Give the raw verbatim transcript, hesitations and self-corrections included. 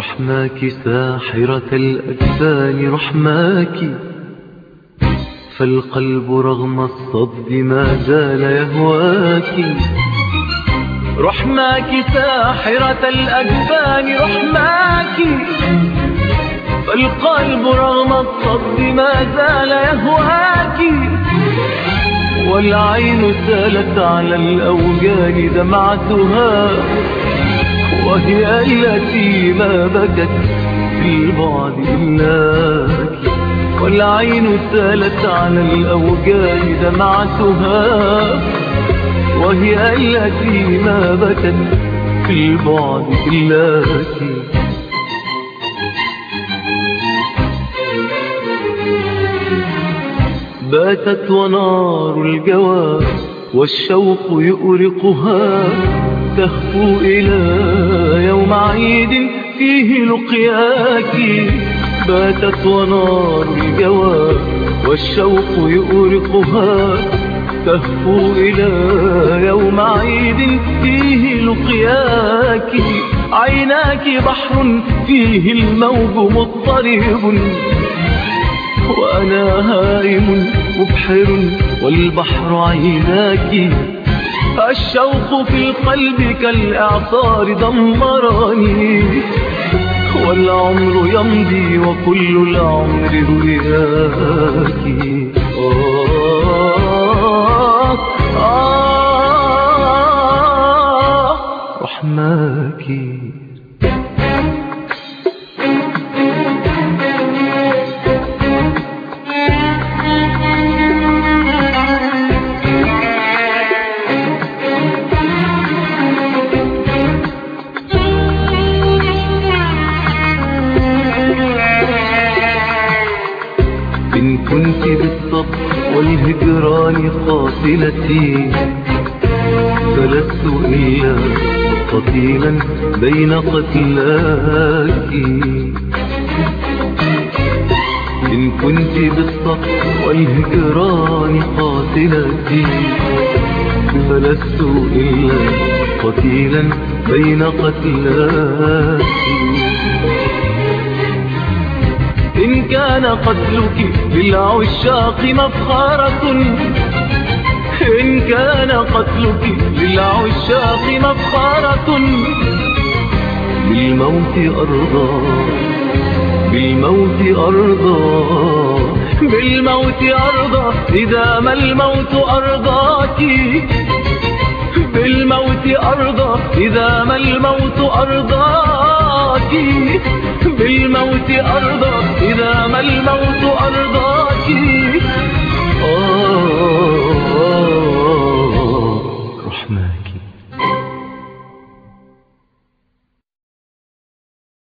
رحماك ساحرة الأجفان رحماك، فالقلب رغم الصد ما زال يهواك. رحماك ساحرة الأجفان رحماك، فالقلب رغم الصد ما زال يهواك. والعين سالت على الأوجان دمعتها، وهي التي ما بكت في البعد إلاك. والعين سالت على الأوجان دمعتها، وهي التي ما بكت في البعد إلاك. باتت ونار الجوى والشوق يؤرقها، تهفو إلى يوم عيد فيه لقياك. باتت ونار الجوى والشوق يؤرقها، تهفو إلى يوم عيد فيه لقياك. عيناك بحر فيه الموج مضطرب، وأنا هائم مبحر والبحر عيناك. الشوق في القلب كالإعصار دمرني، والعمر يمضي وكل العمر رؤياك. آه آه رحماك. إن كنت بالصبر والهجران قاتلتي، فلست إلا قتيلا بين قتلاك. إن كنت بالصبر والهجران قاتلتي، فلست إلا قتيلا بين قتلاك. إن كان قتلك للعشاق مفخرة، إن كان قتلك للعشاق مفخرة، بالموت أرضى بالموت أرضى بالموت أرضى إذا ما الموت أرضاك. بالموت أرضى إذا ما الموت أرضاك. بالموت أرضى إذا ما الموت أرضاك.